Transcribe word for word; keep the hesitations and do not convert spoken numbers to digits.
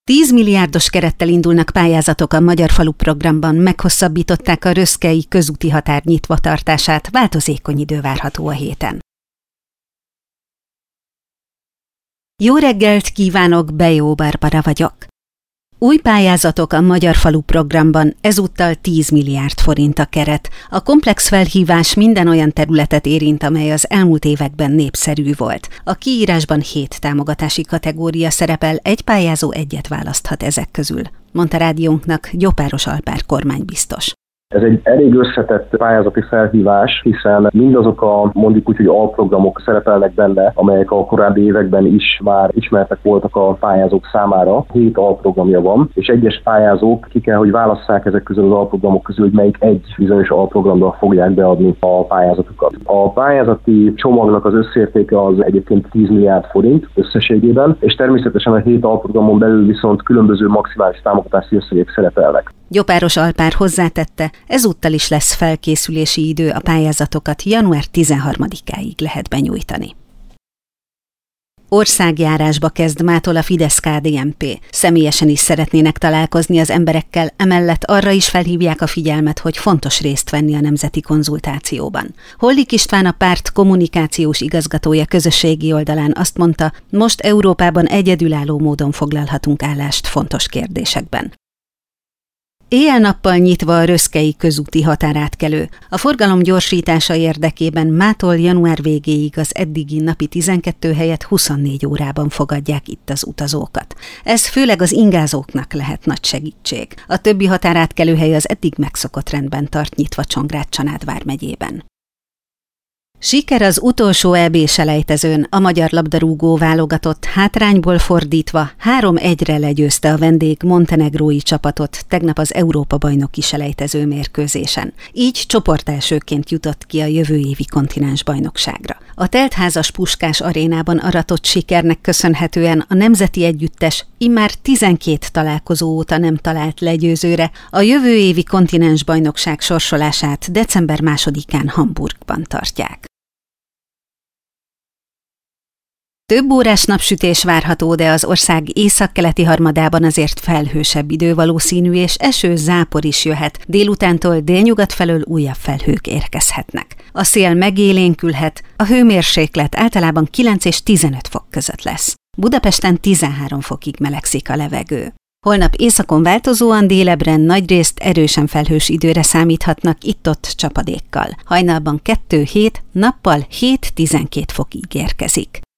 tíz milliárdos kerettel indulnak pályázatok a Magyar Falu programban, meghosszabbították a röszkei közúti határ nyitvatartását, változékony idő várható a héten. Jó reggelt kívánok, Bejó Barbara vagyok. Új pályázatok a Magyar Falu programban, ezúttal tíz milliárd forint a keret. A komplex felhívás minden olyan területet érint, amely az elmúlt években népszerű volt. A kiírásban hét támogatási kategória szerepel, egy pályázó egyet választhat ezek közül, mondta rádiónknak Gyopáros Alpár kormánybiztos. Ez egy elég összetett pályázati felhívás, hiszen mindazok a mondjuk úgy, hogy alprogramok szerepelnek benne, amelyek a korábbi években is már ismertek voltak a pályázók számára. Hét alprogramja van, és egyes pályázók ki kell, hogy válasszák ezek közül az alprogramok közül, hogy melyik egy bizonyos alprogramra fogják beadni a pályázatukat. A pályázati csomagnak az összértéke az egyébként tíz milliárd forint összességében, és természetesen a hét alprogramon belül viszont különböző maximális támogatási összegek szerepelnek. Gyopáros Alpár hozzátette, ezúttal is lesz felkészülési idő, a pályázatokat január tizenharmadikáig lehet benyújtani. Országjárásba kezd mától a Fidesz-ká dé en pé. Személyesen is szeretnének találkozni az emberekkel, emellett arra is felhívják a figyelmet, hogy fontos részt venni a nemzeti konzultációban. Hollik István, a párt kommunikációs igazgatója közösségi oldalán azt mondta, most Európában egyedülálló módon foglalhatunk állást fontos kérdésekben. Éjjel-nappal nyitva a röszkei közúti határátkelő. A forgalom gyorsítása érdekében mától január végéig az eddigi napi tizenkét helyett huszonnégy órában fogadják itt az utazókat. Ez főleg az ingázóknak lehet nagy segítség. A többi határátkelőhely az eddig megszokott rendben tart nyitva Csongrád-Csanád vármegyében. Siker az utolsó é bé-selejtezőn, a magyar labdarúgó válogatott hátrányból fordítva három egyre legyőzte a vendég montenegrói csapatot tegnap az Európa-bajnoki selejtező mérkőzésen. Így csoportelsőként jutott ki a jövő évi kontinensbajnokságra. A teltházas Puskás arénában aratott sikernek köszönhetően a nemzeti együttes immár tizenkét találkozó óta nem talált legyőzőre, a jövő évi kontinensbajnokság sorsolását december másodikán Hamburgban tartják. Több órás napsütés várható, de az ország északkeleti harmadában azért felhősebb idő valószínű, és eső, zápor is jöhet. Délutántól délnyugat felől újabb felhők érkezhetnek. A szél megélénkülhet, a hőmérséklet általában kilenc és tizenöt fok között lesz. Budapesten tizenhárom fokig melegszik a levegő. Holnap északon változóan, délebren nagyrészt erősen felhős időre számíthatnak itt-ott csapadékkal. Hajnalban kettő hét, nappal hét-tizenkét fokig érkezik.